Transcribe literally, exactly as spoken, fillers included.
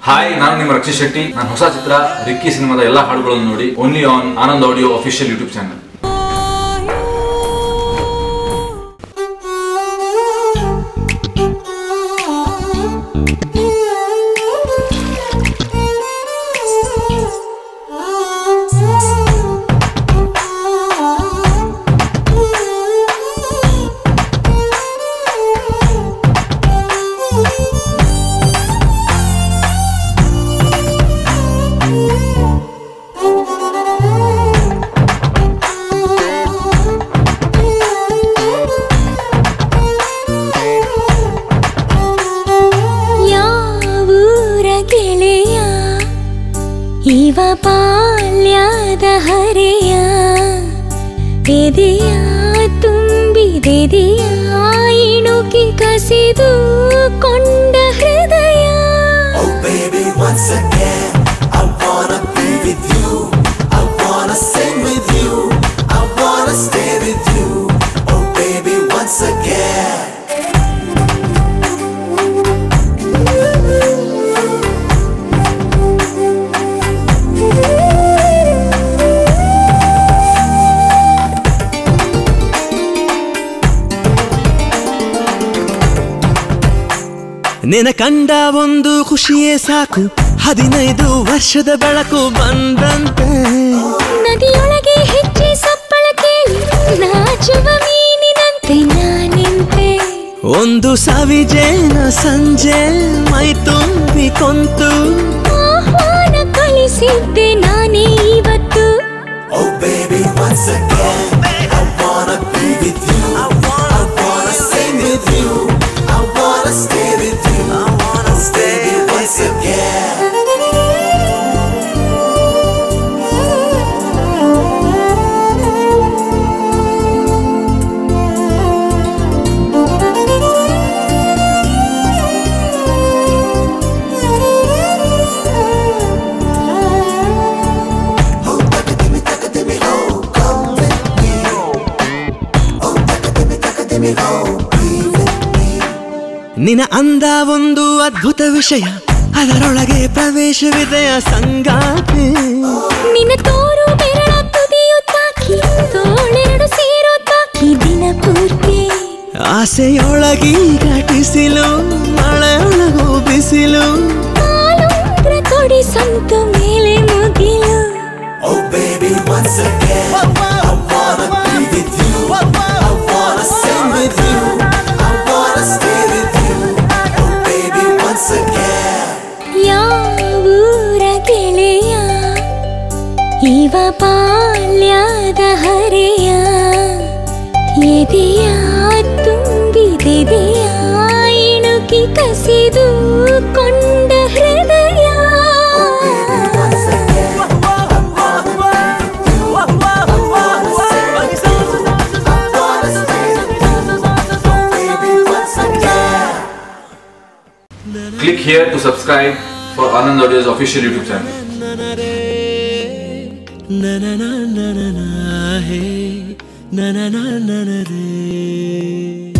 Hi, ನಾನು ನಿಮ್ಮ ರಕ್ಷಿತ್ ಶೆಟ್ಟಿ. ನಾನು ಹೊಸ ಚಿತ್ರ ರಿಕ್ಕಿ ಸಿನಿಮಾದ ಎಲ್ಲಾ ಹಾಡುಗಳನ್ನು ನೋಡಿ only on Anand audio official YouTube channel. ಇವ ಬಾಲ್ಯದ ಹರೆಯ ಎದೆಯ ತುಂಬಿದೆದೆಯ ಇಣುಕಿ ಕಸಿದು ಕೊಂಡ ಹೃದಯ. Oh baby, once again I wanna be with you, I wanna sing with you, I wanna stay with you. Oh baby, once again. ನಿನ ಕಂಡ ಒಂದು ಖುಷಿಯೇ ಸಾಕು, ಹದಿನೈದು ವರ್ಷದ ಬೆಳಕು ಬಂದಂತೆ. ನದಿಯೊಳಗೆ ಹೆಚ್ಚಿ ಸಪ್ಪಳ ಕೇಳಿ ನಾಚುವ ಮೀನಿನಂತೆ ನಾನಿಂತೆ. ಒಂದು ಸವಿಜೇನ ಸಂಜೆ ಮೈ ತುಂಬಿ ಕೊಂತು ಆಹ್ವಾನ ಕಳಿಸಿದ್ದೆ ನಾನೇ ಇವತ್ತು. Oh baby, once again I wanna be with you, I wanna sing with you, I wanna stay with you, I wanna stay once again. ನಿನ ಅಂದ ಒಂದು ಅದ್ಭುತ ವಿಷಯ, ಅದರೊಳಗೆ ಪ್ರವೇಶವಿದೆಯ ಸಂಗಾತಿ. ನಿನ್ನ ತೋರು ಬೆರಳ ತುದಿಯು ತಾಕಿ ತೋಳೆರಡು ಸೇರೋ ತಾಕಿ ದಿನ ಪೂರ್ತಿ. ಆಸೆಯೊಳಗೀಗ ಟಿಸಿಲು, ಮಳೆಯೊಳಗೂ ಬಿಸಿಲು. ಕಾಲುಂಗ್ರ ಕೊಡಿ ಸಂತು ಮೇಲೆ ಮುಗಿಲು. Oh baby, once again I wanna be with you, I wanna sing with you, I wanna stay with you. Oh baby, once again. ಯಾವೂರ ಗೆಳೆಯ ಇವ ಬಾಲ್ಯದ ಹರೆಯ ಎದೆಯ ತುಂಬಿದೆದೆಯ ಇಣುಕಿ ಕಸಿದು ಕೊಂಡ ಹೃದಯ. Click here to subscribe for Anand Audio's official YouTube channel. Na na na na na na hey na na na na na re.